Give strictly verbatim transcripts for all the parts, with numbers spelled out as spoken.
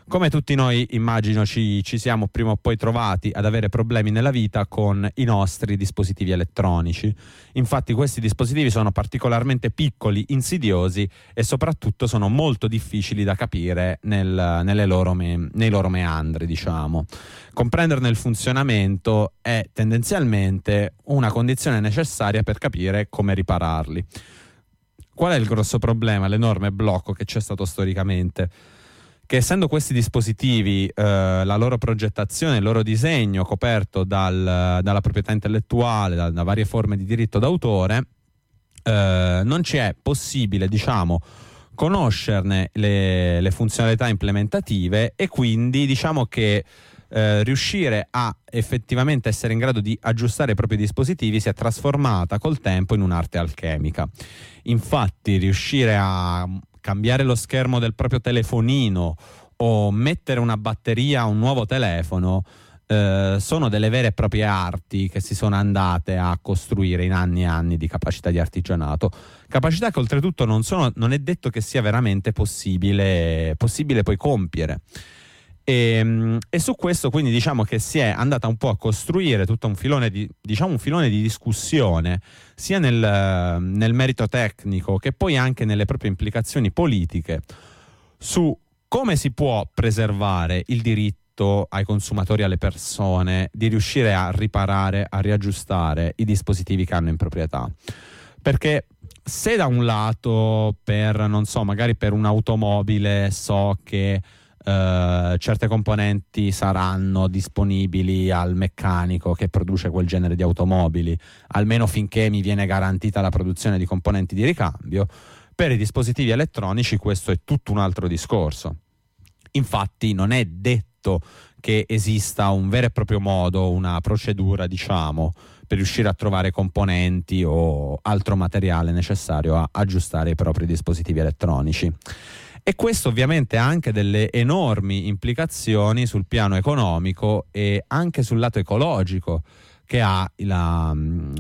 Come tutti noi immagino ci, ci siamo prima o poi trovati ad avere problemi nella vita con i nostri dispositivi elettronici. Infatti questi dispositivi sono particolarmente piccoli, insidiosi e soprattutto sono molto difficili da capire nel, nelle loro me, nei loro meandri, diciamo. Comprenderne il funzionamento è tendenzialmente una condizione necessaria per capire come ripararli. Qual è il grosso problema, l'enorme blocco che c'è stato storicamente? Che essendo questi dispositivi, eh, la loro progettazione, il loro disegno coperto dal, dalla proprietà intellettuale, da, da varie forme di diritto d'autore, eh, non ci è possibile, diciamo, conoscerne le, le funzionalità implementative e quindi diciamo che eh, riuscire a effettivamente essere in grado di aggiustare i propri dispositivi si è trasformata col tempo in un'arte alchemica. Infatti riuscire a cambiare lo schermo del proprio telefonino o mettere una batteria a un nuovo telefono eh, sono delle vere e proprie arti che si sono andate a costruire in anni e anni di capacità di artigianato, capacità che oltretutto non, sono, non è detto che sia veramente possibile, possibile poi compiere. E, e su questo quindi diciamo che si è andata un po' a costruire tutto un filone di, diciamo un filone di discussione sia nel, nel merito tecnico che poi anche nelle proprie implicazioni politiche su come si può preservare il diritto ai consumatori, alle persone, di riuscire a riparare, a riaggiustare i dispositivi che hanno in proprietà. Perché se da un lato per, non so, magari per un'automobile so che Uh, certe componenti saranno disponibili al meccanico che produce quel genere di automobili, almeno finché mi viene garantita la produzione di componenti di ricambio, per i dispositivi elettronici questo è tutto un altro discorso. Infatti non è detto che esista un vero e proprio modo, una procedura, diciamo, per riuscire a trovare componenti o altro materiale necessario a aggiustare i propri dispositivi elettronici. E questo ovviamente ha anche delle enormi implicazioni sul piano economico e anche sul lato ecologico che ha la,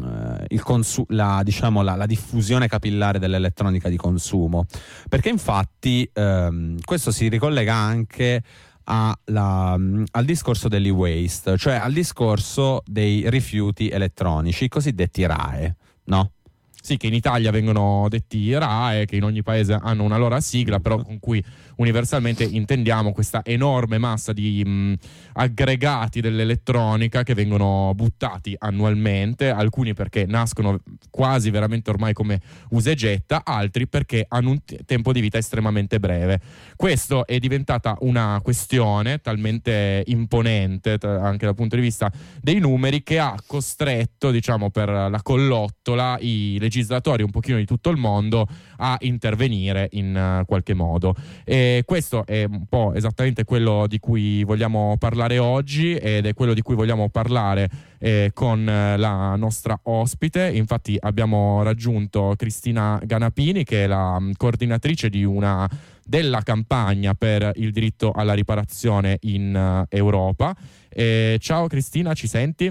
il consu- la, diciamo, la, la diffusione capillare dell'elettronica di consumo. Perché infatti ehm, questo si ricollega anche a la, al discorso dell'e-waste, cioè al discorso dei rifiuti elettronici, i cosiddetti R A E, no? Sì, che in Italia vengono detti R A E, che in ogni paese hanno una loro sigla, però con cui universalmente intendiamo questa enorme massa di mh, aggregati dell'elettronica che vengono buttati annualmente, alcuni perché nascono quasi veramente ormai come usa e getta, altri perché hanno un t- tempo di vita estremamente breve. Questo è diventata una questione talmente imponente t- anche dal punto di vista dei numeri che ha costretto, diciamo, per la collottola i legislatori un pochino di tutto il mondo a intervenire in uh, qualche modo. E questo è un po' esattamente quello di cui vogliamo parlare oggi ed è quello di cui vogliamo parlare eh, con la nostra ospite. Infatti abbiamo raggiunto Cristina Ganapini, che è la coordinatrice di una della campagna per il diritto alla riparazione in uh, Europa. Eh, ciao Cristina, ci senti?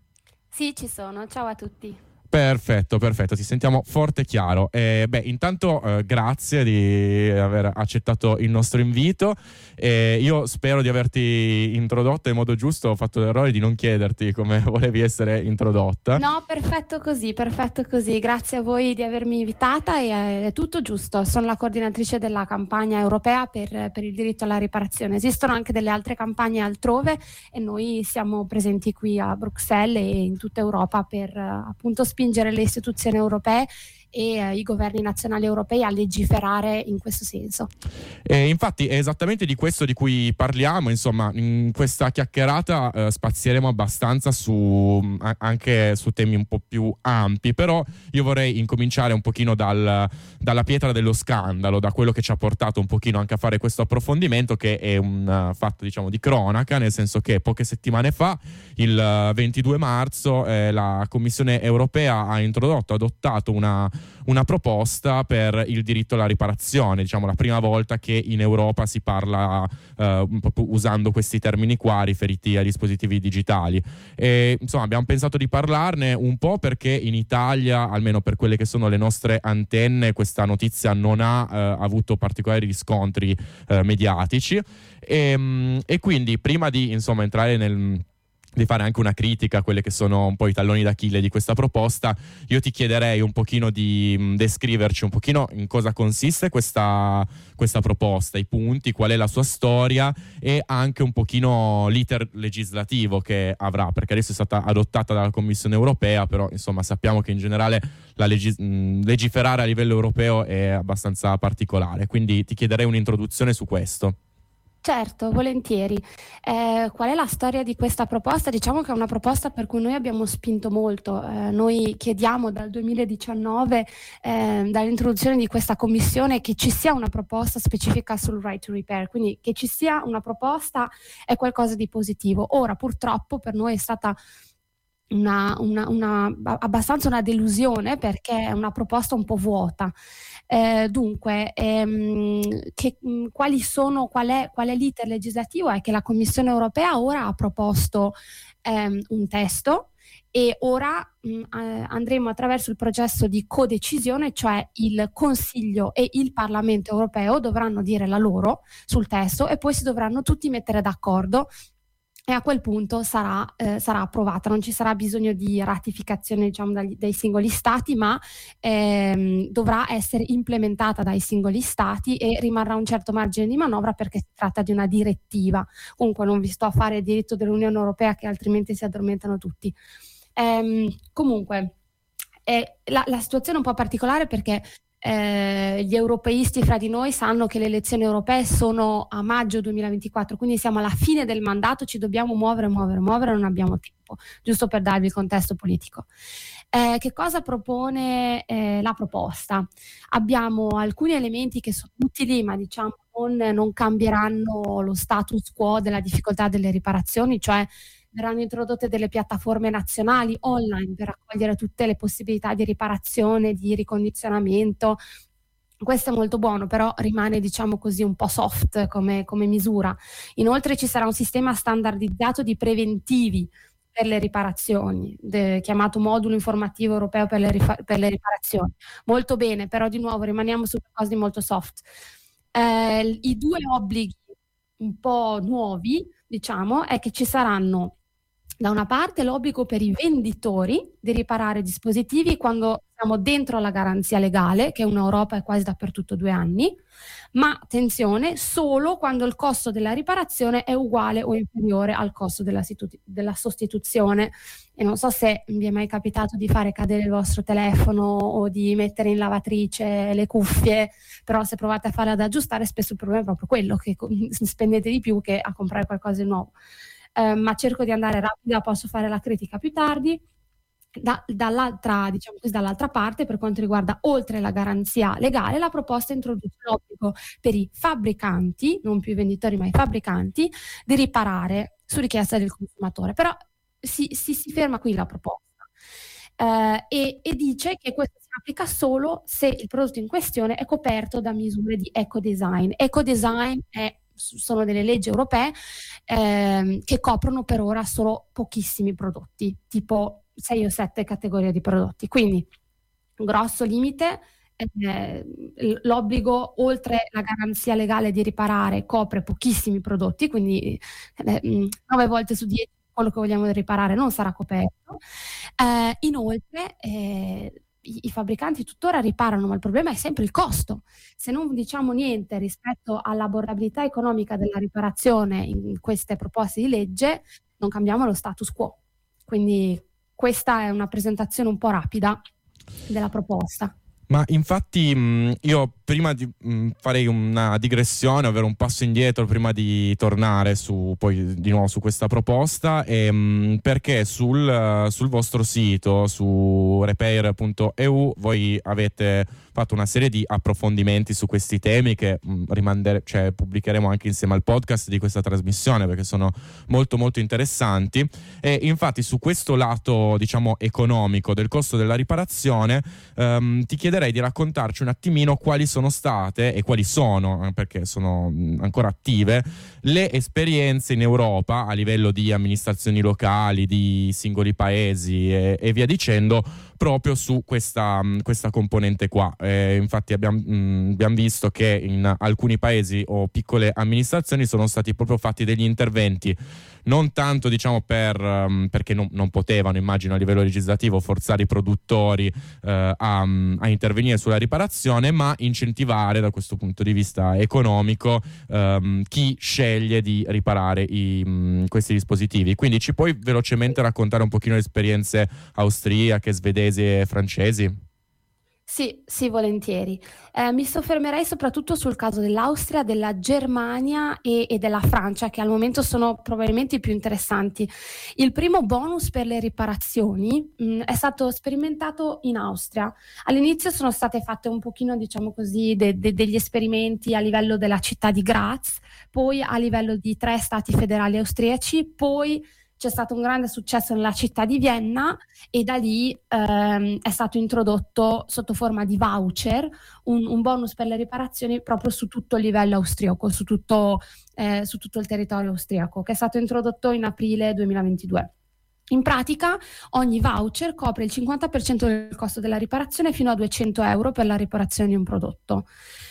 Sì, ci sono. Ciao a tutti. Perfetto, perfetto, ti sentiamo forte e chiaro. Eh, beh, intanto eh, grazie di aver accettato il nostro invito. Eh, io spero di averti introdotto in modo giusto, ho fatto l'errore di non chiederti come volevi essere introdotta. No, perfetto così, perfetto così. Grazie a voi di avermi invitata e è tutto giusto. Sono la coordinatrice della campagna europea per, per il diritto alla riparazione. Esistono anche delle altre campagne altrove e noi siamo presenti qui a Bruxelles e in tutta Europa per appunto spingere le istituzioni europee e eh, i governi nazionali europei a legiferare in questo senso. E infatti è esattamente di questo di cui parliamo, insomma, in questa chiacchierata eh, spazieremo abbastanza su a, anche su temi un po' più ampi, però io vorrei incominciare un pochino dal, dalla pietra dello scandalo, da quello che ci ha portato un pochino anche a fare questo approfondimento, che è un uh, fatto, diciamo, di cronaca, nel senso che poche settimane fa, il uh, ventidue marzo, eh, la Commissione europea ha introdotto, adottato una una proposta per il diritto alla riparazione, diciamo la prima volta che in Europa si parla eh, usando questi termini qua riferiti ai dispositivi digitali. E, insomma, abbiamo pensato di parlarne un po' perché in Italia, almeno per quelle che sono le nostre antenne, questa notizia non ha eh, avuto particolari riscontri eh, mediatici e, e quindi prima di insomma entrare nel di fare anche una critica a quelle che sono un po' i talloni d'Achille di questa proposta, io ti chiederei un pochino di mh, descriverci un pochino in cosa consiste questa, questa proposta, i punti, qual è la sua storia e anche un pochino l'iter legislativo che avrà, perché adesso è stata adottata dalla Commissione europea, però insomma sappiamo che in generale la legis- mh, legiferare a livello europeo è abbastanza particolare, quindi ti chiederei un'introduzione su questo. Certo, volentieri. Eh, qual è la storia di questa proposta? Diciamo che è una proposta per cui noi abbiamo spinto molto. Eh, noi chiediamo dal duemiladiciannove, eh, dall'introduzione di questa commissione, che ci sia una proposta specifica sul right to repair, quindi che ci sia una proposta è qualcosa di positivo. Ora, purtroppo, per noi è stata Una, una, una, abbastanza una delusione perché è una proposta un po' vuota. Eh, dunque, ehm, che, mh, quali sono, qual è, qual è l'iter legislativo? È che la Commissione europea ora ha proposto ehm, un testo e ora mh, eh, andremo attraverso il processo di codecisione, cioè il Consiglio e il Parlamento europeo dovranno dire la loro sul testo e poi si dovranno tutti mettere d'accordo. E a quel punto sarà, eh, sarà approvata, non ci sarà bisogno di ratificazione, diciamo, dagli, dai singoli stati, ma ehm, dovrà essere implementata dai singoli stati e rimarrà un certo margine di manovra perché si tratta di una direttiva. Comunque non vi sto a fare il diritto dell'Unione Europea che altrimenti si addormentano tutti. Ehm, comunque eh, la, la situazione è un po' particolare perché Eh, gli europeisti fra di noi sanno che le elezioni europee sono a maggio duemilaventiquattro, quindi siamo alla fine del mandato, ci dobbiamo muovere, muovere, muovere, non abbiamo tempo, giusto per darvi il contesto politico. Eh, che cosa propone eh, la proposta? Abbiamo alcuni elementi che sono utili, ma diciamo non, non cambieranno lo status quo della difficoltà delle riparazioni, cioè verranno introdotte delle piattaforme nazionali online per raccogliere tutte le possibilità di riparazione, di ricondizionamento. Questo è molto buono, però rimane, diciamo così, un po' soft come, come misura. Inoltre ci sarà un sistema standardizzato di preventivi per le riparazioni, de, chiamato modulo informativo europeo per le, rifa- per le riparazioni. Molto bene, però di nuovo rimaniamo su qualcosa di molto soft. Eh, I due obblighi un po' nuovi, diciamo, è che ci saranno da una parte l'obbligo per i venditori di riparare dispositivi quando siamo dentro la garanzia legale, che in Europa è quasi dappertutto due anni, ma attenzione, solo quando il costo della riparazione è uguale o inferiore al costo della, situ- della sostituzione. E non so se vi è mai capitato di fare cadere il vostro telefono o di mettere in lavatrice le cuffie, però se provate a farle ad aggiustare spesso il problema è proprio quello, che spendete di più che a comprare qualcosa di nuovo. Eh, ma cerco di andare rapida, posso fare la critica più tardi. Da, dall'altra, diciamo così, dall'altra parte, per quanto riguarda oltre la garanzia legale, la proposta introduce l'obbligo per i fabbricanti, non più i venditori ma i fabbricanti, di riparare su richiesta del consumatore. Però si, si, si ferma qui la proposta eh, e, e dice che questo si applica solo se il prodotto in questione è coperto da misure di eco-design. Eco-design è sono delle leggi europee ehm, che coprono per ora solo pochissimi prodotti, tipo sei o sette categorie di prodotti. Quindi, grosso limite, eh, l'obbligo, oltre la garanzia legale di riparare, copre pochissimi prodotti, quindi eh, nove volte su dieci quello che vogliamo riparare non sarà coperto. Eh, inoltre, eh, I, i fabbricanti tuttora riparano, ma il problema è sempre il costo. Se non diciamo niente rispetto all'abbordabilità economica della riparazione in queste proposte di legge, non cambiamo lo status quo. Quindi questa è una presentazione un po' rapida della proposta. Ma infatti mh, io prima di mh, farei una digressione, ovvero un passo indietro prima di tornare su poi di nuovo su questa proposta, e, mh, perché sul, sul vostro sito, su repair punto e u, voi avete fatto una serie di approfondimenti su questi temi che mh, rimandere, cioè, pubblicheremo anche insieme al podcast di questa trasmissione, perché sono molto molto interessanti. E infatti su questo lato, diciamo, economico del costo della riparazione, ehm, ti chiederei di raccontarci un attimino quali sono state e quali sono, perché sono ancora attive, le esperienze in Europa a livello di amministrazioni locali, di singoli paesi e, e via dicendo, proprio su questa, questa componente qua. Eh, infatti abbiamo, mh, abbiamo visto che in alcuni paesi o piccole amministrazioni sono stati proprio fatti degli interventi, non tanto diciamo per, um, perché non, non potevano, immagino a livello legislativo, forzare i produttori uh, a, a intervenire sulla riparazione, ma incentivare da questo punto di vista economico um, chi sceglie di riparare i, um, questi dispositivi. Quindi ci puoi velocemente raccontare un pochino le esperienze austriache, svedesi e francesi? Sì, sì, volentieri. Eh, mi soffermerei soprattutto sul caso dell'Austria, della Germania e, e della Francia, che al momento sono probabilmente i più interessanti. Il primo bonus per le riparazioni mh, è stato sperimentato in Austria. All'inizio sono state fatte un pochino, diciamo così, de, de, degli esperimenti a livello della città di Graz, poi a livello di tre stati federali austriaci, poi c'è stato un grande successo nella città di Vienna e da lì ehm, è stato introdotto sotto forma di voucher un, un bonus per le riparazioni proprio su tutto il livello austriaco, su tutto, eh, su tutto il territorio austriaco, che è stato introdotto in aprile duemilaventidue. In pratica ogni voucher copre il cinquanta per cento del costo della riparazione fino a duecento euro per la riparazione di un prodotto.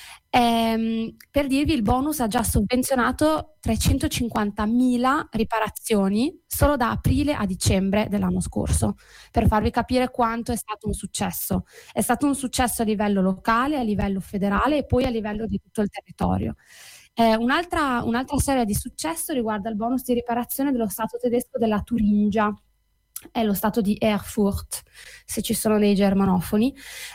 Ehm, per dirvi, il bonus ha già sovvenzionato trecentocinquantamila riparazioni solo da aprile a dicembre dell'anno scorso, per farvi capire quanto è stato un successo. È stato un successo a livello locale, a livello federale e poi a livello di tutto il territorio. Eh, un'altra, un'altra storia di successo riguarda il bonus di riparazione dello stato tedesco della Turingia, è lo stato di Erfurt, se ci sono dei germanofoni.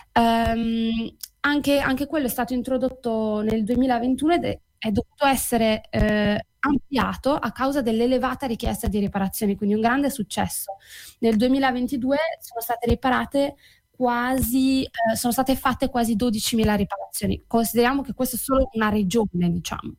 Um, anche, anche quello è stato introdotto nel duemilaventuno ed è, è dovuto essere eh, ampliato a causa dell'elevata richiesta di riparazioni, quindi un grande successo. Nel duemilaventidue sono state riparate quasi, eh, sono state fatte quasi dodicimila riparazioni. Consideriamo che questa è solo una regione, diciamo.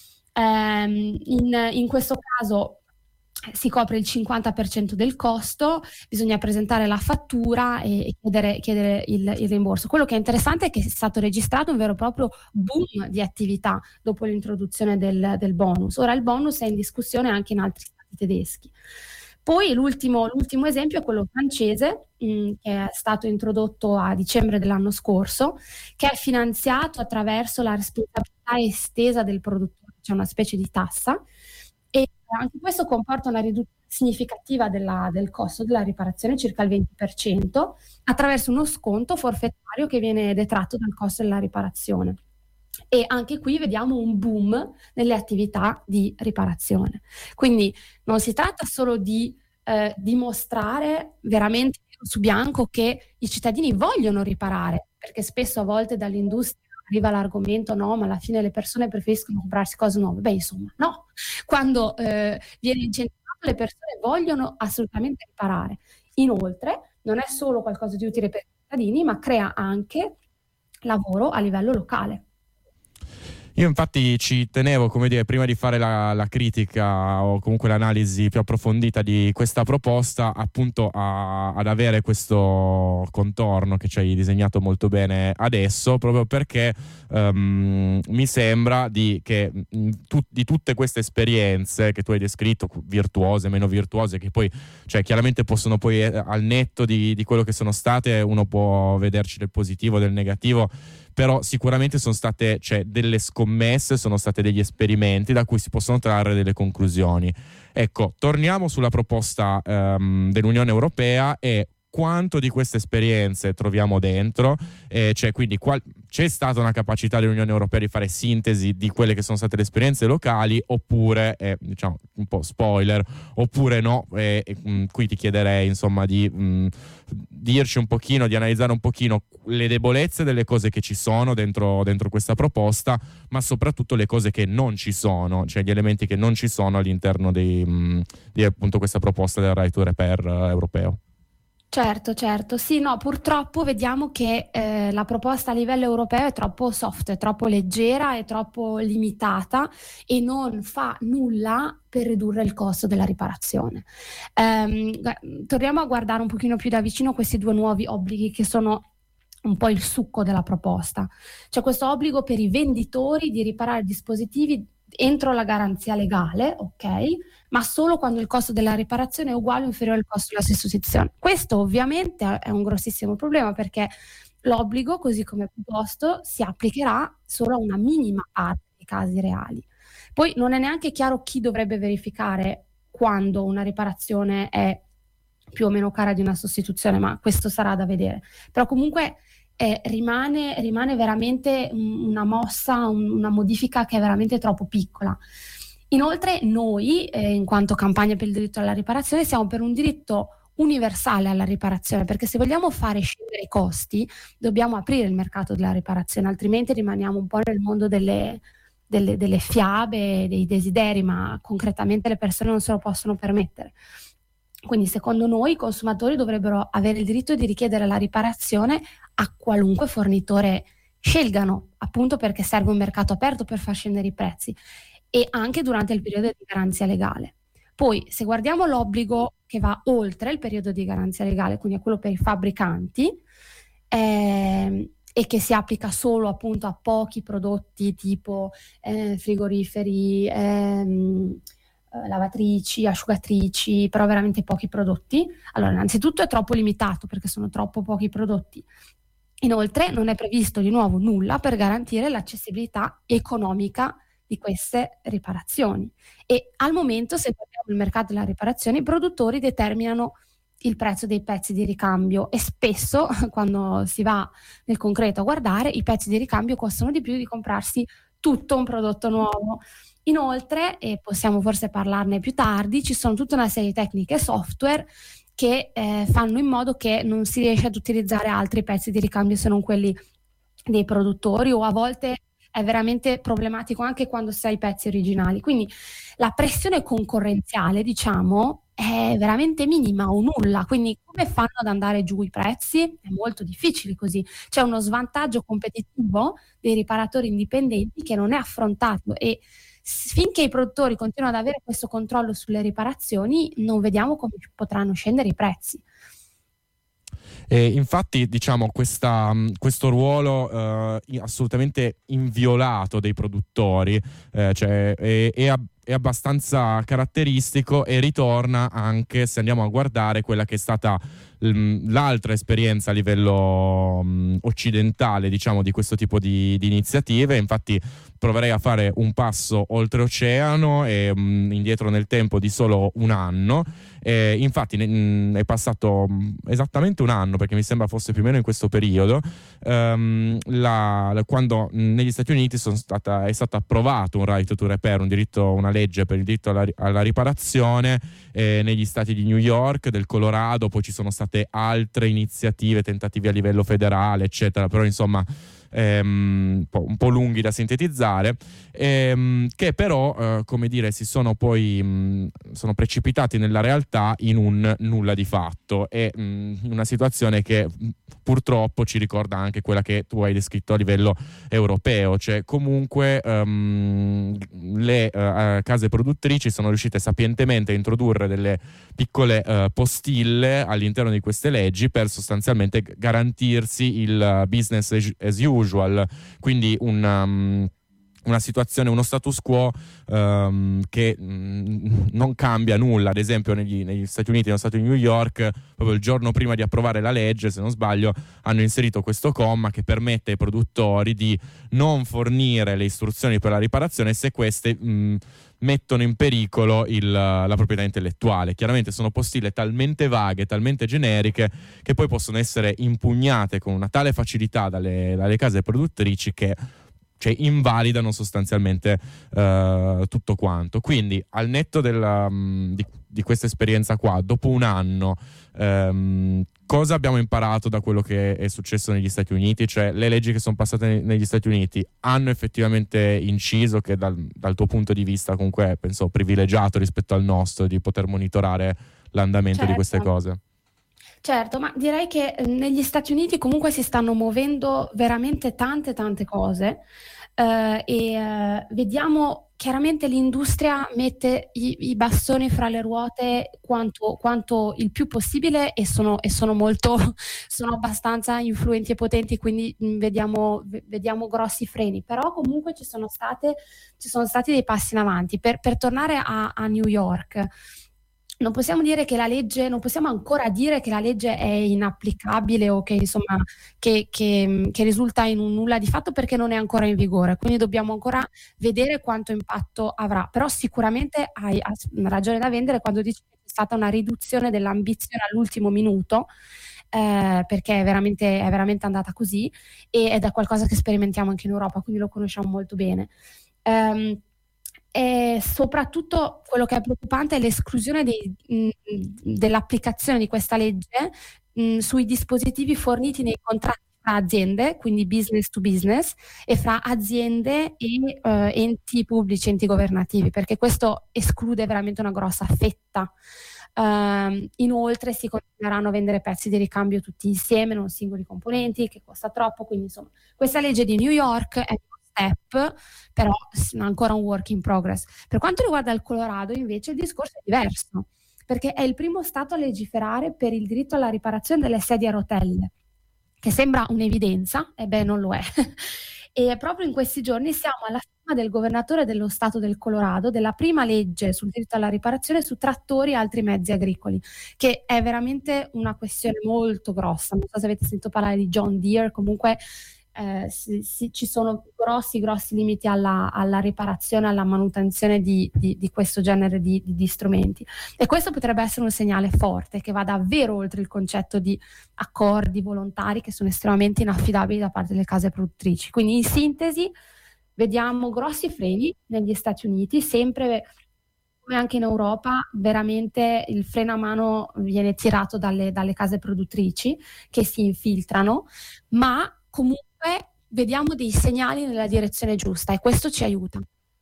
Um, in, in questo caso si copre il cinquanta per cento del costo, bisogna presentare la fattura e chiedere, chiedere il, il rimborso. Quello che è interessante è che è stato registrato un vero e proprio boom di attività dopo l'introduzione del, del bonus. Ora il bonus è in discussione anche in altri stati tedeschi. Poi l'ultimo, l'ultimo esempio è quello francese, mh, che è stato introdotto a dicembre dell'anno scorso, che è finanziato attraverso la responsabilità estesa del produttore, cioè una specie di tassa, e anche questo comporta una riduzione significativa della, del costo della riparazione, circa il venti per cento, attraverso uno sconto forfettario che viene detratto dal costo della riparazione. E anche qui vediamo un boom nelle attività di riparazione. Quindi non si tratta solo di eh, dimostrare veramente su bianco che i cittadini vogliono riparare, perché spesso a volte dall'industria arriva l'argomento no, ma alla fine le persone preferiscono comprarsi cose nuove. Beh, insomma, no. Quando eh, viene incentivato, le persone vogliono assolutamente riparare. Inoltre, non è solo qualcosa di utile per i cittadini, ma crea anche lavoro a livello locale. Io infatti ci tenevo, come dire, prima di fare la, la critica o comunque l'analisi più approfondita di questa proposta, appunto a, ad avere questo contorno che ci hai disegnato molto bene adesso, proprio perché um, mi sembra di, che tu, di tutte queste esperienze che tu hai descritto, virtuose, meno virtuose, che poi cioè, chiaramente possono poi, eh, al netto di, di quello che sono state, uno può vederci del positivo, del negativo, però sicuramente sono state cioè, delle scommesse, sono state degli esperimenti da cui si possono trarre delle conclusioni. Ecco, torniamo sulla proposta um, dell'Unione Europea e quanto di queste esperienze troviamo dentro, eh, cioè quindi qual- c'è stata una capacità dell'Unione Europea di fare sintesi di quelle che sono state le esperienze locali, oppure, eh, diciamo un po' spoiler, oppure no, eh, eh, mh, qui ti chiederei insomma di mh, dirci un pochino, di analizzare un pochino le debolezze delle cose che ci sono dentro, dentro questa proposta, ma soprattutto le cose che non ci sono, cioè gli elementi che non ci sono all'interno di, mh, di appunto questa proposta del Right to Repair eh, europeo. Certo, certo. Sì, no, purtroppo vediamo che eh, la proposta a livello europeo è troppo soft, è troppo leggera, è troppo limitata e non fa nulla per ridurre il costo della riparazione. Ehm, torniamo a guardare un pochino più da vicino questi due nuovi obblighi che sono un po' il succo della proposta. C'è questo obbligo per i venditori di riparare dispositivi entro la garanzia legale, ok, ma solo quando il costo della riparazione è uguale o inferiore al costo della sostituzione. Questo ovviamente è un grossissimo problema, perché l'obbligo, così come è proposto, si applicherà solo a una minima parte dei casi reali. Poi non è neanche chiaro chi dovrebbe verificare quando una riparazione è più o meno cara di una sostituzione, ma questo sarà da vedere. Però comunque Eh, rimane, rimane veramente una mossa, un, una modifica che è veramente troppo piccola. Inoltre noi, eh, in quanto campagna per il diritto alla riparazione, siamo per un diritto universale alla riparazione, perché se vogliamo fare scendere i costi dobbiamo aprire il mercato della riparazione, altrimenti rimaniamo un po' nel mondo delle, delle, delle fiabe, dei desideri, ma concretamente le persone non se lo possono permettere. Quindi secondo noi i consumatori dovrebbero avere il diritto di richiedere la riparazione a qualunque fornitore scelgano, appunto perché serve un mercato aperto per far scendere i prezzi, e anche durante il periodo di garanzia legale. Poi se guardiamo l'obbligo che va oltre il periodo di garanzia legale, quindi a quello per i fabbricanti, eh, e che si applica solo appunto a pochi prodotti tipo eh, frigoriferi, ehm, lavatrici, asciugatrici, però veramente pochi prodotti. Allora, innanzitutto è troppo limitato perché sono troppo pochi prodotti. Inoltre non è previsto di nuovo nulla per garantire l'accessibilità economica di queste riparazioni. E al momento, se guardiamo il mercato della riparazione, i produttori determinano il prezzo dei pezzi di ricambio e spesso, quando si va nel concreto a guardare, i pezzi di ricambio costano di più di comprarsi tutto un prodotto nuovo. Inoltre, e possiamo forse parlarne più tardi, ci sono tutta una serie di tecniche e software che eh, fanno in modo che non si riesce ad utilizzare altri pezzi di ricambio se non quelli dei produttori, o a volte è veramente problematico anche quando si ha i pezzi originali. Quindi la pressione concorrenziale, diciamo, è veramente minima o nulla. Quindi come fanno ad andare giù i prezzi? È molto difficile così. C'è uno svantaggio competitivo dei riparatori indipendenti che non è affrontato, e finché i produttori continuano ad avere questo controllo sulle riparazioni non vediamo come potranno scendere i prezzi. E infatti, diciamo, questa, questo ruolo eh, assolutamente inviolato dei produttori eh, cioè, è, è, è abbastanza caratteristico, e ritorna anche, se andiamo a guardare quella che è stata l- l'altra esperienza a livello mh, occidentale, diciamo, di questo tipo di, di iniziative. Infatti proverei a fare un passo oltreoceano e mh, indietro nel tempo di solo un anno. E infatti ne, è passato esattamente un anno, perché mi sembra fosse più o meno in questo periodo, um, la, la, quando negli Stati Uniti sono stata, è stato approvato un right to repair, un diritto, una legge per il diritto alla, alla riparazione eh, negli stati di New York, del Colorado. Poi ci sono state altre iniziative, tentativi a livello federale, eccetera, però insomma ehm, un, po', un po' lunghi da sintetizzare, ehm, che però eh, come dire si sono poi mh, sono precipitati nella realtà in un nulla di fatto, e mh, una situazione che mh, purtroppo ci ricorda anche quella che tu hai descritto a livello europeo, cioè comunque um, le uh, case produttrici sono riuscite sapientemente a introdurre delle piccole uh, postille all'interno di queste leggi per sostanzialmente garantirsi il business as usual, quindi un um, una situazione, uno status quo um, che mh, non cambia nulla. Ad esempio negli, negli Stati Uniti, nello stato di New York, proprio il giorno prima di approvare la legge, se non sbaglio, hanno inserito questo comma che permette ai produttori di non fornire le istruzioni per la riparazione se queste mh, mettono in pericolo il, la proprietà intellettuale. Chiaramente sono postille talmente vaghe, talmente generiche, che poi possono essere impugnate con una tale facilità dalle, dalle case produttrici che, cioè, invalidano sostanzialmente uh, tutto quanto. Quindi, al netto della, um, di, di questa esperienza qua, dopo un anno, um, cosa abbiamo imparato da quello che è successo negli Stati Uniti? Cioè, le leggi che sono passate ne- negli Stati Uniti hanno effettivamente inciso, che dal, dal tuo punto di vista comunque penso privilegiato rispetto al nostro, di poter monitorare l'andamento Certo. di queste cose? Certo, ma direi che eh, negli Stati Uniti comunque si stanno muovendo veramente tante tante cose, eh, e eh, vediamo chiaramente l'industria mette i, i bastoni fra le ruote quanto, quanto il più possibile, e sono, e sono molto sono abbastanza influenti e potenti, quindi mh, vediamo, v- vediamo grossi freni, però comunque ci sono state ci sono stati dei passi in avanti. Per, per tornare a, a New York, non possiamo dire che la legge, non possiamo ancora dire che la legge è inapplicabile o che insomma che, che, che risulta in un nulla di fatto, perché non è ancora in vigore, quindi dobbiamo ancora vedere quanto impatto avrà. Però sicuramente hai ragione da vendere quando dici che c'è stata una riduzione dell'ambizione all'ultimo minuto, eh, perché è veramente, è veramente andata così, e ed è qualcosa che sperimentiamo anche in Europa, quindi lo conosciamo molto bene. Um, E soprattutto quello che è preoccupante è l'esclusione dei, mh, dell'applicazione di questa legge mh, sui dispositivi forniti nei contratti fra aziende, quindi business to business, e fra aziende e uh, enti pubblici, enti governativi, perché questo esclude veramente una grossa fetta. Uh, inoltre si continueranno a vendere pezzi di ricambio tutti insieme, non singoli componenti, che costa troppo. Quindi insomma questa legge di New York è step, però ancora un work in progress. Per quanto riguarda il Colorado invece il discorso è diverso, perché è il primo stato a legiferare per il diritto alla riparazione delle sedie a rotelle, che sembra un'evidenza, e beh non lo è. E proprio in questi giorni siamo alla firma del governatore dello stato del Colorado della prima legge sul diritto alla riparazione su trattori e altri mezzi agricoli, che è veramente una questione molto grossa. Non so se avete sentito parlare di John Deere, comunque Eh, si, si, ci sono grossi grossi limiti alla, alla riparazione, alla manutenzione di, di, di questo genere di, di, di strumenti, e questo potrebbe essere un segnale forte che va davvero oltre il concetto di accordi volontari che sono estremamente inaffidabili da parte delle case produttrici. Quindi in sintesi vediamo grossi freni negli Stati Uniti, sempre come anche in Europa veramente il freno a mano viene tirato dalle, dalle case produttrici che si infiltrano, ma comunque vediamo dei segnali nella direzione giusta, e questo ci aiuta.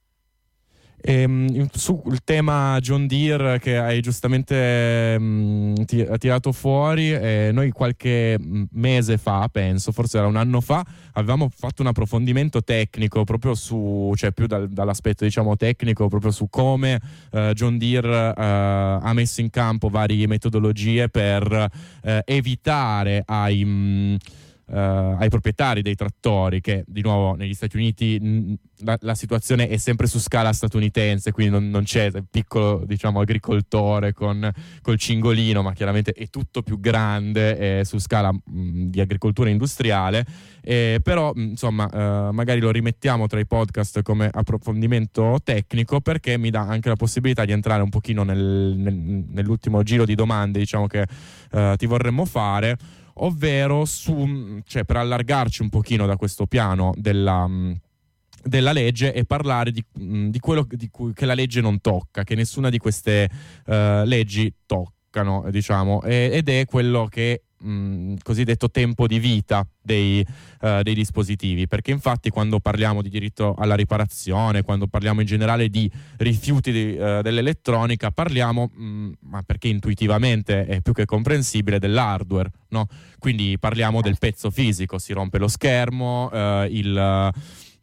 E, sul tema John Deere che hai giustamente mh, tirato fuori, eh, noi qualche mese fa, penso, forse era un anno fa, avevamo fatto un approfondimento tecnico proprio su, cioè più dal, dall'aspetto diciamo tecnico, proprio su come eh, John Deere eh, ha messo in campo varie metodologie per eh, evitare ai mh, Uh, ai proprietari dei trattori, che di nuovo negli Stati Uniti mh, la, la situazione è sempre su scala statunitense, quindi non, non c'è il piccolo diciamo agricoltore con col cingolino, ma chiaramente è tutto più grande, eh, su scala mh, di agricoltura industriale, eh, però mh, insomma uh, magari lo rimettiamo tra i podcast come approfondimento tecnico, perché mi dà anche la possibilità di entrare un pochino nel, nel, nell'ultimo giro di domande diciamo che uh, ti vorremmo fare, ovvero su, cioè per allargarci un pochino da questo piano della, della legge e parlare di, di quello di cui, che la legge non tocca, che nessuna di queste uh, leggi toccano, diciamo, e, ed è quello che mh, cosiddetto tempo di vita dei, uh, dei dispositivi, perché infatti quando parliamo di diritto alla riparazione, quando parliamo in generale di rifiuti di, uh, dell'elettronica, parliamo, mh, ma perché intuitivamente è più che comprensibile, dell'hardware, no? Quindi parliamo del pezzo fisico, si rompe lo schermo, uh, il, uh,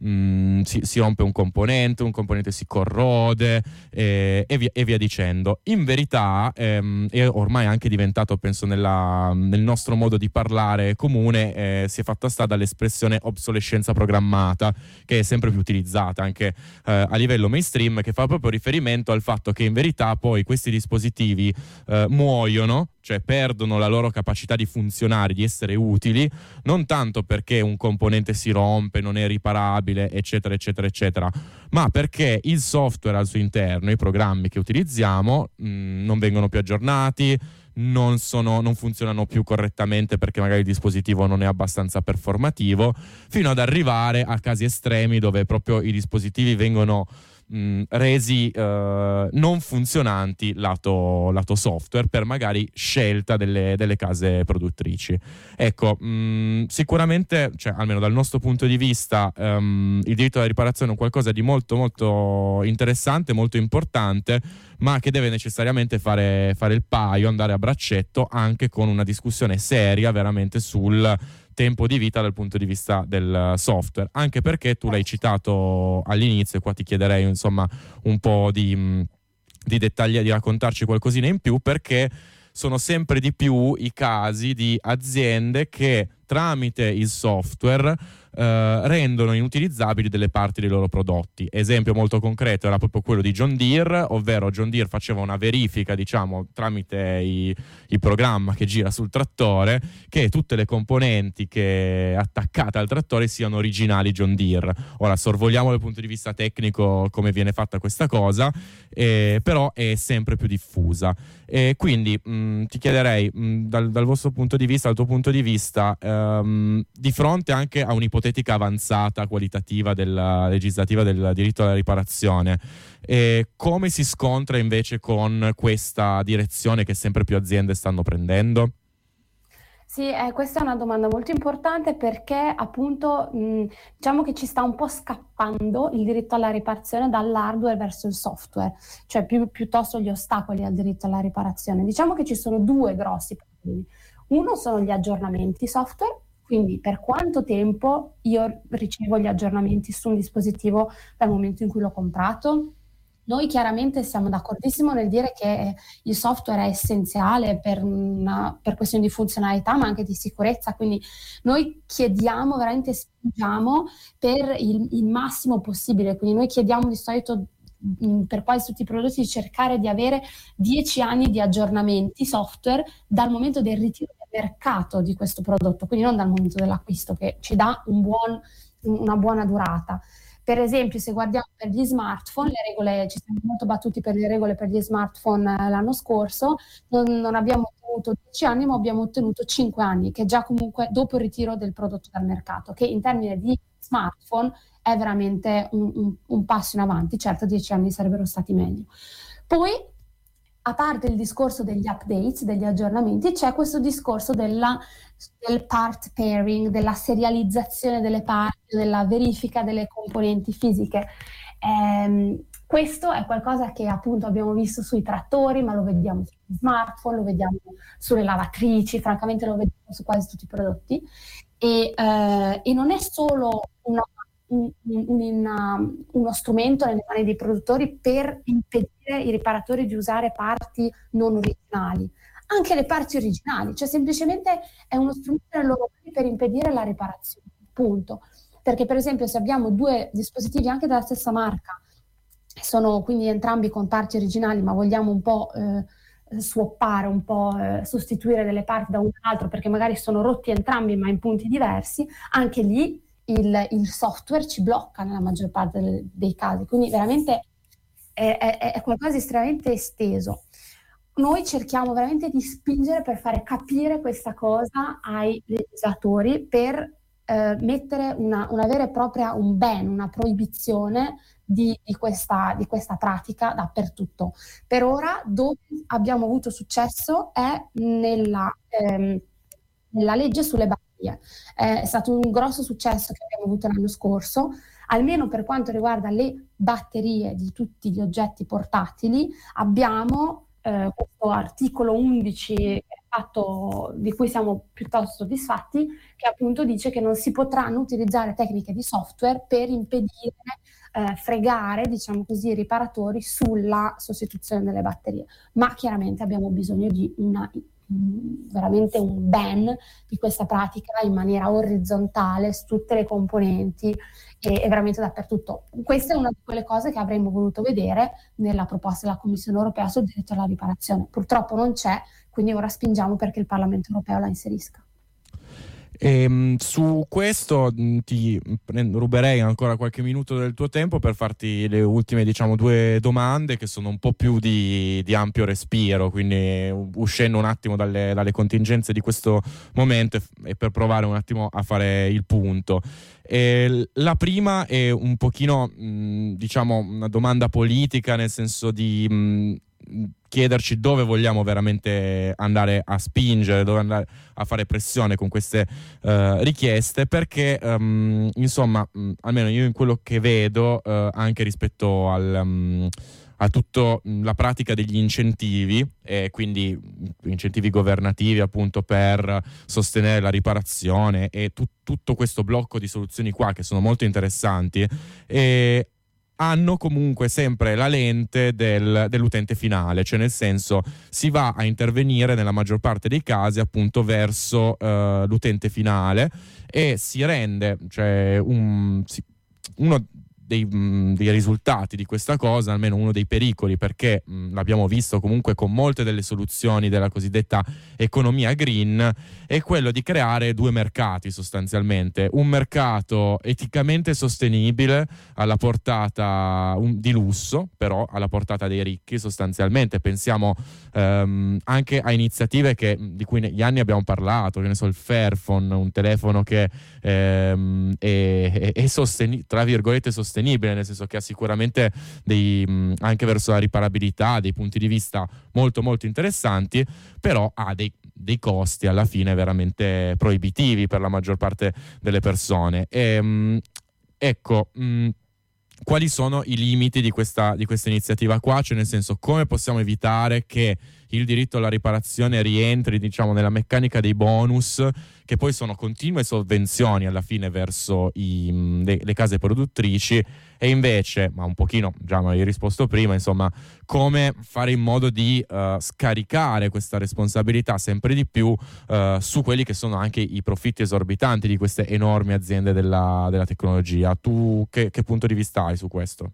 mh, si, si rompe un componente, un componente si corrode eh, e, via, e via dicendo. In verità ehm, è ormai anche diventato, penso nella, nel nostro modo di parlare comune, eh, si è fatta strada l'espressione obsolescenza programmata, che è sempre più utilizzata anche eh, a livello mainstream, che fa proprio riferimento al fatto che in verità poi questi dispositivi eh, muoiono, cioè perdono la loro capacità di funzionare, di essere utili, non tanto perché un componente si rompe, non è riparabile, eccetera, eccetera, eccetera, ma perché il software al suo interno, i programmi che utilizziamo, mh, non vengono più aggiornati, non, sono, non funzionano più correttamente perché magari il dispositivo non è abbastanza performativo, fino ad arrivare a casi estremi dove proprio i dispositivi vengono mh, resi eh, non funzionanti lato, lato software per magari scelta delle, delle case produttrici. Ecco, mh, sicuramente, cioè, almeno dal nostro punto di vista, um, il diritto alla riparazione è un qualcosa di molto molto interessante, molto importante, ma che deve necessariamente fare, fare il paio, andare a braccetto anche con una discussione seria veramente sul tempo di vita dal punto di vista del software, anche perché tu l'hai citato all'inizio e qua ti chiederei insomma un po' di, di dettagli, di raccontarci qualcosina in più, perché sono sempre di più i casi di aziende che tramite il software eh, rendono inutilizzabili delle parti dei loro prodotti. Esempio molto concreto era proprio quello di John Deere, ovvero John Deere faceva una verifica, diciamo, tramite i, il programma che gira sul trattore, che tutte le componenti che attaccate al trattore siano originali John Deere. Ora sorvoliamo dal punto di vista tecnico come viene fatta questa cosa, eh, però è sempre più diffusa. E quindi mh, ti chiederei mh, dal, dal vostro punto di vista, dal tuo punto di vista, ehm, di fronte anche a un'ipotetica avanzata qualitativa della legislativa del diritto alla riparazione, eh, come si scontra invece con questa direzione che sempre più aziende stanno prendendo? Sì, eh, questa è una domanda molto importante perché appunto mh, diciamo che ci sta un po' scappando il diritto alla riparazione dall'hardware verso il software, cioè più, piuttosto gli ostacoli al diritto alla riparazione. Diciamo che ci sono due grossi problemi. Uno sono gli aggiornamenti software, quindi per quanto tempo io ricevo gli aggiornamenti su un dispositivo dal momento in cui l'ho comprato. Noi chiaramente siamo d'accordissimo nel dire che il software è essenziale per, una, per questioni di funzionalità ma anche di sicurezza, quindi noi chiediamo, veramente spingiamo per il, il massimo possibile, quindi noi chiediamo di solito per quasi tutti i prodotti di cercare di avere dieci anni di aggiornamenti software dal momento del ritiro del mercato di questo prodotto, quindi non dal momento dell'acquisto, che ci dà un buon, una buona durata. Per esempio, se guardiamo per gli smartphone, le regole, ci siamo molto battuti per le regole per gli smartphone eh, l'anno scorso, non, non abbiamo ottenuto dieci anni, ma abbiamo ottenuto cinque anni, che già comunque dopo il ritiro del prodotto dal mercato, che in termini di smartphone è veramente un, un, un passo in avanti. Certo, dieci anni sarebbero stati meglio. Poi, a parte il discorso degli updates, degli aggiornamenti, c'è questo discorso della, del part pairing, della serializzazione delle parti, della verifica delle componenti fisiche. Ehm, questo è qualcosa che appunto abbiamo visto sui trattori, ma lo vediamo sugli smartphone, lo vediamo sulle lavatrici, francamente lo vediamo su quasi tutti i prodotti. E, eh, e non è solo una Un, una, uno strumento nelle mani dei produttori per impedire ai riparatori di usare parti non originali, anche le parti originali, cioè semplicemente è uno strumento nelle loro mani per impedire la riparazione, punto. Perché per esempio se abbiamo due dispositivi anche della stessa marca, sono quindi entrambi con parti originali, ma vogliamo un po' eh, swappare, un po' eh, sostituire delle parti da un altro perché magari sono rotti entrambi ma in punti diversi, anche lì Il, il software ci blocca nella maggior parte delle, dei casi, quindi veramente è, è, è qualcosa di estremamente esteso. Noi cerchiamo veramente di spingere per fare capire questa cosa ai legislatori per eh, mettere una, una vera e propria, un ban, una proibizione di, di, questa, di questa pratica dappertutto. Per ora dove abbiamo avuto successo è nella, ehm, nella legge sulle batterie. È stato un grosso successo che abbiamo avuto l'anno scorso, almeno per quanto riguarda le batterie di tutti gli oggetti portatili. Abbiamo eh, questo articolo undici che fatto di cui siamo piuttosto soddisfatti, che appunto dice che non si potranno utilizzare tecniche di software per impedire, eh, fregare, diciamo così, i riparatori sulla sostituzione delle batterie. Ma chiaramente abbiamo bisogno di una, veramente un ban di questa pratica in maniera orizzontale su tutte le componenti e, e veramente dappertutto. Questa è una di quelle cose che avremmo voluto vedere nella proposta della Commissione europea sul diritto alla riparazione. Purtroppo non c'è, quindi ora spingiamo perché il Parlamento europeo la inserisca. E, su questo ti ruberei ancora qualche minuto del tuo tempo per farti le ultime, diciamo, due domande che sono un po' più di, di ampio respiro, quindi uscendo un attimo dalle, dalle contingenze di questo momento e per provare un attimo a fare il punto. E la prima è un pochino, mh, diciamo, una domanda politica, nel senso di mh, chiederci dove vogliamo veramente andare a spingere, dove andare a fare pressione con queste uh, richieste, perché um, insomma, mh, almeno io in quello che vedo, uh, anche rispetto al, um, a tutta la pratica degli incentivi, e quindi incentivi governativi appunto per sostenere la riparazione e tu, tutto questo blocco di soluzioni qua che sono molto interessanti, e hanno comunque sempre la lente del, dell'utente finale, cioè nel senso si va a intervenire nella maggior parte dei casi appunto verso uh, l'utente finale e si rende, cioè un, si, uno dei, mh, dei risultati di questa cosa, almeno uno dei pericoli, perché mh, l'abbiamo visto comunque con molte delle soluzioni della cosiddetta economia green, è quello di creare due mercati sostanzialmente: un mercato eticamente sostenibile alla portata un, di lusso, però alla portata dei ricchi sostanzialmente. Pensiamo ehm, anche a iniziative che, di cui negli anni abbiamo parlato, che ne so, il Fairphone, un telefono che ehm, è, è, è sosteni- tra virgolette sostenibile, nel senso che ha sicuramente dei, mh, anche verso la riparabilità, dei punti di vista molto molto interessanti, però ha dei dei costi alla fine veramente proibitivi per la maggior parte delle persone. E, mh, ecco, mh, quali sono i limiti di questa, di questa iniziativa qua? Cioè, nel senso, come possiamo evitare che il diritto alla riparazione rientri, diciamo, nella meccanica dei bonus, che poi sono continue sovvenzioni alla fine verso i, le, le case produttrici, e invece, ma un pochino, già mi hai risposto prima, insomma, come fare in modo di uh, scaricare questa responsabilità sempre di più uh, su quelli che sono anche i profitti esorbitanti di queste enormi aziende della, della tecnologia. Tu che, che punto di vista hai su questo?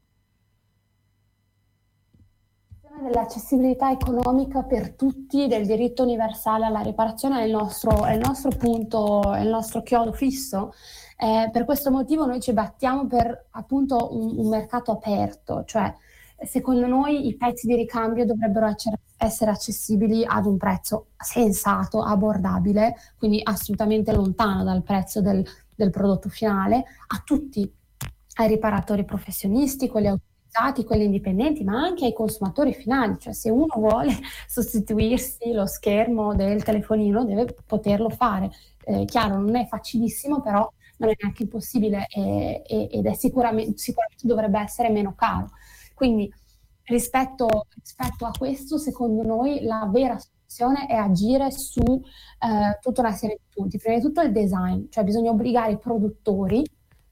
Dell'accessibilità economica per tutti, del diritto universale alla riparazione è il nostro, è il nostro punto, è il nostro chiodo fisso. Eh, per questo motivo noi ci battiamo per appunto un, un mercato aperto, cioè secondo noi i pezzi di ricambio dovrebbero essere, essere accessibili ad un prezzo sensato, abbordabile, quindi assolutamente lontano dal prezzo del, del prodotto finale, a tutti, ai riparatori professionisti, quelli autorizzati, quelli indipendenti, ma anche ai consumatori finali. Cioè, se uno vuole sostituirsi lo schermo del telefonino deve poterlo fare. Eh, chiaro, non è facilissimo, però non è neanche impossibile, eh, ed è sicuramente, sicuramente dovrebbe essere meno caro. Quindi rispetto, rispetto a questo, secondo noi la vera soluzione è agire su eh, tutta una serie di punti. Prima di tutto il design, cioè bisogna obbligare i produttori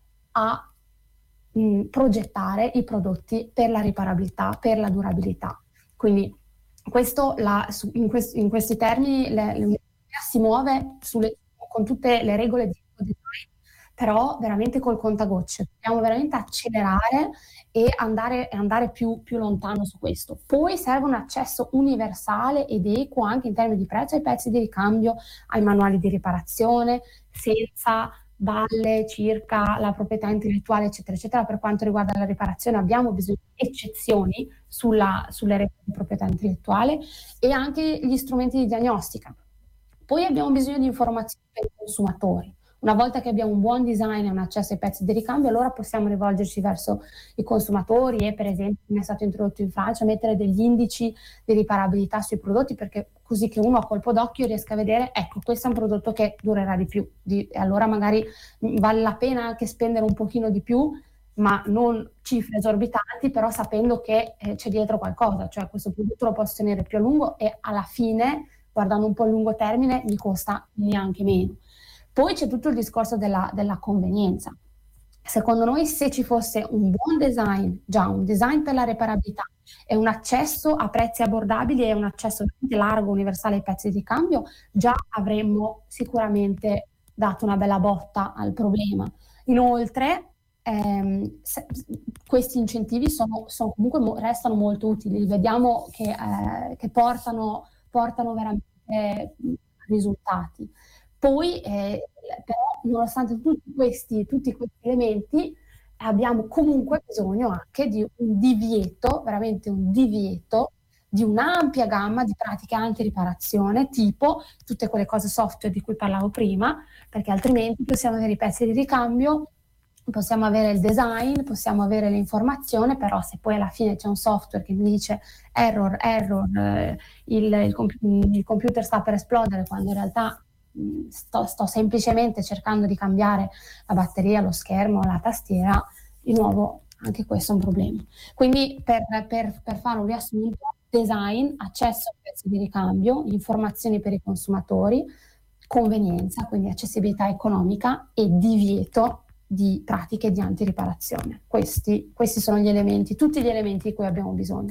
a mh, progettare i prodotti per la riparabilità, per la durabilità. Quindi questo la, su, in, quest, in questi termini l'Unione si muove sulle, con tutte le regole di design, però veramente col contagocce. Dobbiamo veramente accelerare e andare, andare più, più lontano su questo. Poi serve un accesso universale ed equo anche in termini di prezzo ai pezzi di ricambio, ai manuali di riparazione, senza balle circa la proprietà intellettuale, eccetera, eccetera. Per quanto riguarda la riparazione abbiamo bisogno di eccezioni sulla, sulle regole di proprietà intellettuale e anche gli strumenti di diagnostica. Poi abbiamo bisogno di informazioni per i consumatori. Una volta che abbiamo un buon design e un accesso ai pezzi di ricambio, allora possiamo rivolgerci verso i consumatori e, per esempio, come è stato introdotto in Francia, mettere degli indici di riparabilità sui prodotti, perché così che uno a colpo d'occhio riesca a vedere, ecco, questo è un prodotto che durerà di più, di, e allora magari vale la pena anche spendere un pochino di più, ma non cifre esorbitanti, però sapendo che eh, c'è dietro qualcosa, cioè questo prodotto lo posso tenere più a lungo e alla fine guardando un po' a lungo termine mi costa neanche meno. Poi c'è tutto il discorso della, della convenienza. Secondo noi, se ci fosse un buon design, già un design per la reparabilità e un accesso a prezzi abbordabili e un accesso largo, universale ai pezzi di cambio, già avremmo sicuramente dato una bella botta al problema. Inoltre, ehm, se, questi incentivi sono, sono comunque mo, restano molto utili, vediamo che, eh, che portano, portano veramente risultati. Poi, eh, però, nonostante tutti questi, tutti questi elementi, abbiamo comunque bisogno anche di un divieto, veramente un divieto, di un'ampia gamma di pratiche anti-riparazione, tipo tutte quelle cose software di cui parlavo prima, perché altrimenti possiamo avere i pezzi di ricambio, possiamo avere il design, possiamo avere l'informazione, però se poi alla fine c'è un software che mi dice error, error, eh, il, il, comp- il computer sta per esplodere, quando in realtà Sto, sto semplicemente cercando di cambiare la batteria, lo schermo, la tastiera, di nuovo anche questo è un problema. Quindi per, per, per fare un riassunto, design, accesso ai pezzi di ricambio, informazioni per i consumatori, convenienza, quindi accessibilità economica e divieto di pratiche di antiriparazione. Questi, questi sono gli elementi, tutti gli elementi di cui abbiamo bisogno.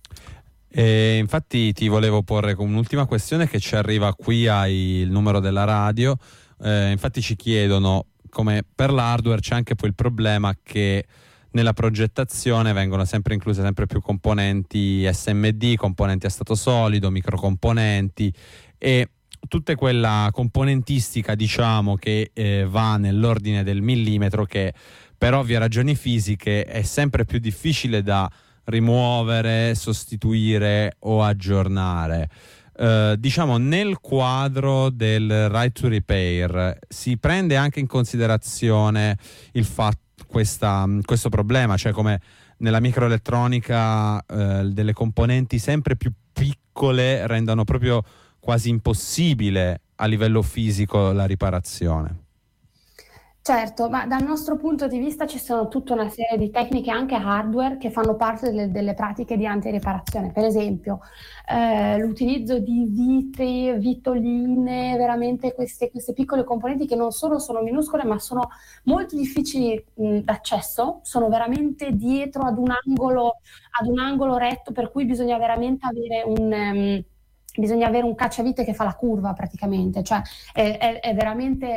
E infatti ti volevo porre come un'ultima questione che ci arriva qui ai il numero della radio. Eh, infatti ci chiedono, come per l'hardware c'è anche poi il problema che nella progettazione vengono sempre incluse sempre più componenti S M D, componenti a stato solido, microcomponenti e tutta quella componentistica, diciamo, che eh, va nell'ordine del millimetro, che per ovvie ragioni fisiche è sempre più difficile da rimuovere, sostituire o aggiornare. Eh, diciamo, nel quadro del right to repair si prende anche in considerazione il fatto, questa, questo problema, cioè come nella microelettronica eh, delle componenti sempre più piccole rendano proprio quasi impossibile a livello fisico la riparazione. Certo, ma dal nostro punto di vista ci sono tutta una serie di tecniche anche hardware che fanno parte delle, delle pratiche di antiriparazione. Per esempio, eh, l'utilizzo di vite, vitoline, veramente queste, queste piccole componenti che non solo sono minuscole ma sono molto difficili mh, d'accesso, sono veramente dietro ad un angolo, ad un angolo retto, per cui bisogna veramente avere un... Um, bisogna avere un cacciavite che fa la curva praticamente, cioè è, è, è, veramente,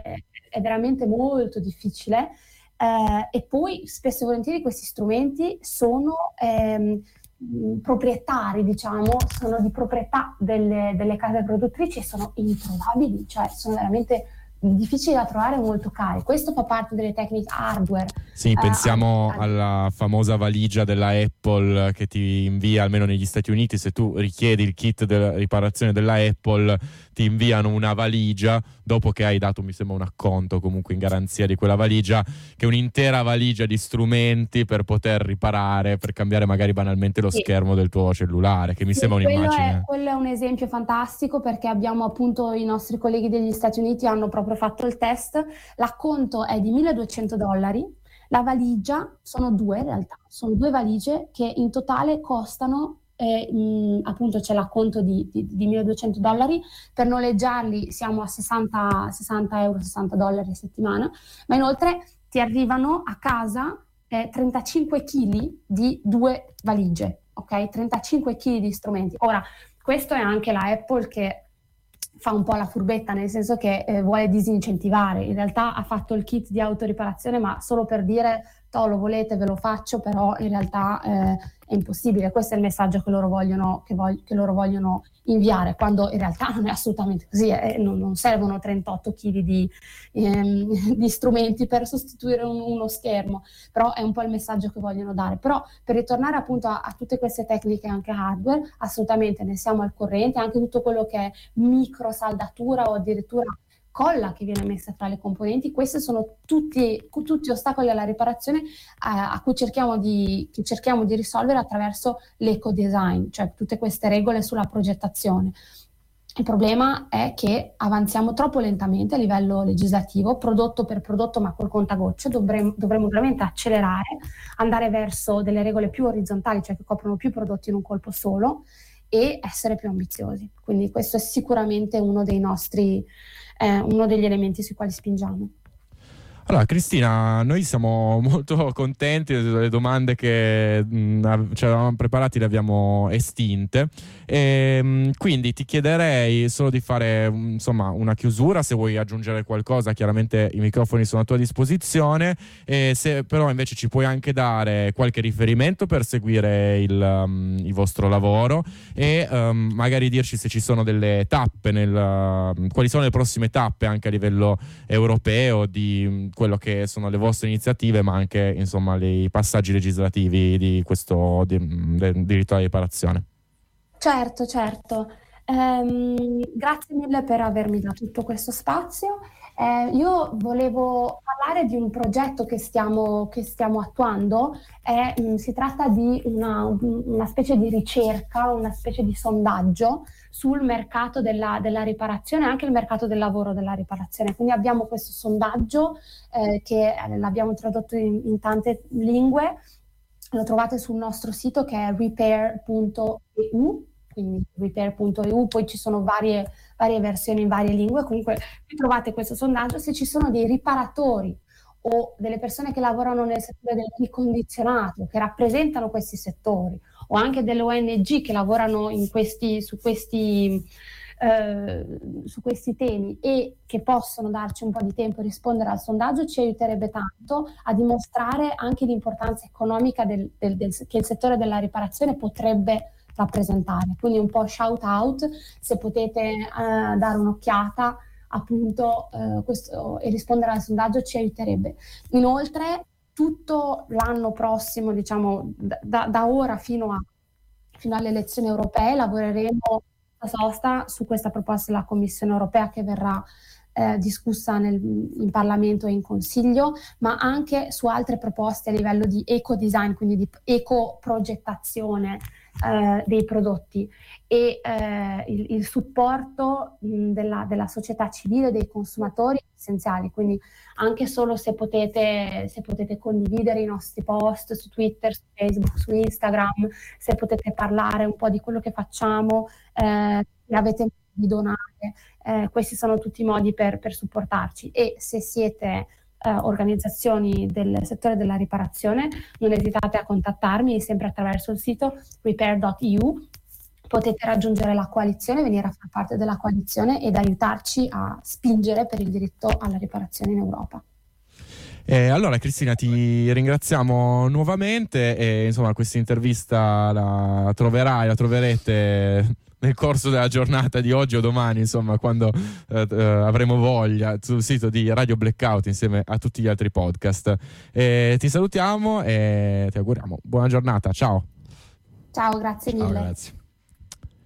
è veramente molto difficile eh, e poi spesso e volentieri questi strumenti sono ehm, proprietari, diciamo, sono di proprietà delle, delle case produttrici e sono introvabili, cioè sono veramente difficili da trovare e molto cari. Questo fa parte delle tecniche hardware. Sì, pensiamo eh, alla famosa valigia della Apple che ti invia, almeno negli Stati Uniti, se tu richiedi il kit della riparazione della Apple ti inviano una valigia dopo che hai dato, mi sembra, un acconto comunque in garanzia di quella valigia, che è un'intera valigia di strumenti per poter riparare, per cambiare magari banalmente lo sì. schermo del tuo cellulare, che mi sì, sembra quello un'immagine. È, quello è un esempio fantastico, perché abbiamo appunto i nostri colleghi degli Stati Uniti hanno proprio fatto il test, l'acconto è di milleduecento dollari, la valigia sono due in realtà, sono due valigie che in totale costano E, mh, appunto c'è l'acconto di, di, di milleduecento dollari, per noleggiarli siamo a sessanta, sessanta euro, sessanta dollari a settimana, ma inoltre ti arrivano a casa eh, trentacinque chili di due valigie, ok? trentacinque chili di strumenti. Ora, questo è anche la Apple che fa un po' la furbetta, nel senso che eh, vuole disincentivare. In realtà ha fatto il kit di autoriparazione, ma solo per dire to, lo volete, ve lo faccio, però in realtà eh, è impossibile. Questo è il messaggio che loro vogliono, che vog- che loro vogliono inviare, quando in realtà non è assolutamente così, eh, non, non servono trentotto chili di, ehm, di strumenti per sostituire un, uno schermo, però è un po' il messaggio che vogliono dare. Però per ritornare appunto a, a tutte queste tecniche anche hardware, assolutamente ne siamo al corrente, anche tutto quello che è micro saldatura o addirittura colla che viene messa tra le componenti, questi sono tutti, tutti ostacoli alla riparazione a, a cui cerchiamo di, che cerchiamo di risolvere attraverso l'eco-design, cioè tutte queste regole sulla progettazione. Il problema è che avanziamo troppo lentamente a livello legislativo, prodotto per prodotto ma col contagocce. Dovremmo, dovremmo veramente accelerare, andare verso delle regole più orizzontali, cioè che coprono più prodotti in un colpo solo, e essere più ambiziosi. Quindi questo è sicuramente uno dei nostri, eh, uno degli elementi sui quali spingiamo. Allora Cristina, noi siamo molto contenti delle domande che mh, ci avevamo preparati, le abbiamo estinte, e, mh, quindi ti chiederei solo di fare mh, insomma una chiusura. Se vuoi aggiungere qualcosa, chiaramente i microfoni sono a tua disposizione, e se però invece ci puoi anche dare qualche riferimento per seguire il, um, il vostro lavoro, e um, magari dirci se ci sono delle tappe nel, uh, quali sono le prossime tappe anche a livello europeo di quello che sono le vostre iniziative, ma anche insomma i passaggi legislativi di questo di, del diritto alla riparazione. Certo, certo. Ehm, grazie mille per avermi dato tutto questo spazio. Eh, io volevo parlare di un progetto che stiamo, che stiamo attuando. Eh, mh, si tratta di una, una specie di ricerca, una specie di sondaggio sul mercato della, della riparazione e anche il mercato del lavoro della riparazione. Quindi abbiamo questo sondaggio eh, che l'abbiamo tradotto in, in tante lingue. Lo trovate sul nostro sito, che è repair punto e u, quindi repair punto e u, poi ci sono varie, varie versioni in varie lingue. Comunque trovate questo sondaggio. Se ci sono dei riparatori o delle persone che lavorano nel settore del ricondizionato, che rappresentano questi settori, o anche delle O N G che lavorano in questi, su questi eh, su questi temi e che possono darci un po' di tempo e rispondere al sondaggio, ci aiuterebbe tanto a dimostrare anche l'importanza economica del, del, del, che il settore della riparazione potrebbe rappresentare. Quindi un po' shout out, se potete eh, dare un'occhiata appunto eh, questo, e rispondere al sondaggio, ci aiuterebbe. Inoltre tutto l'anno prossimo, diciamo da, da ora fino, a, fino alle elezioni europee, lavoreremo a sosta su questa proposta della Commissione europea che verrà eh, discussa nel, in Parlamento e in Consiglio, ma anche su altre proposte a livello di eco-design, quindi di eco-progettazione eh, dei prodotti, e eh, il, il supporto mh, della, della società civile, dei consumatori essenziali. Quindi anche solo se potete, se potete condividere i nostri post su Twitter, su Facebook, su Instagram, se potete parlare un po' di quello che facciamo, eh, se avete modo di donare, eh, questi sono tutti i modi per, per supportarci. E se siete eh, organizzazioni del settore della riparazione, non esitate a contattarmi, sempre attraverso il sito repair punto e u. Potete raggiungere la coalizione, venire a far parte della coalizione ed aiutarci a spingere per il diritto alla riparazione in Europa. Eh, allora Cristina, ti ringraziamo nuovamente e insomma questa intervista la troverai, la troverete nel corso della giornata di oggi o domani, insomma quando eh, eh, avremo voglia, sul sito di Radio Blackout insieme a tutti gli altri podcast. Eh, ti salutiamo e ti auguriamo buona giornata, ciao. Ciao, grazie mille. Ciao, grazie.